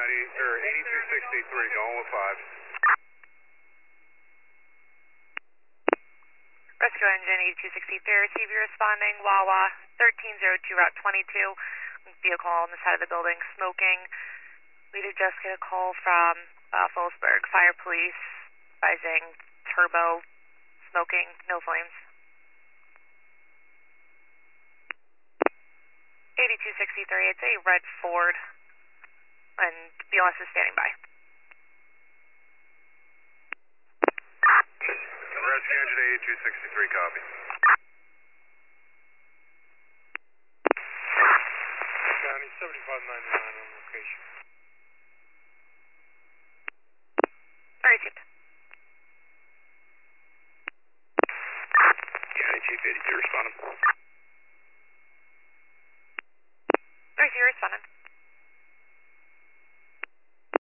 or 8263, going with 5. Rescue engine 8263, TV responding, Wawa, 1302 Route 22, vehicle on the side of the building, smoking. We did just get a call from Phillipsburg, fire police, advising turbo, smoking, no flames. 8263, it's a red Ford, and BLS is standing by. Rescue engine 8263, copy. County 7599 on location.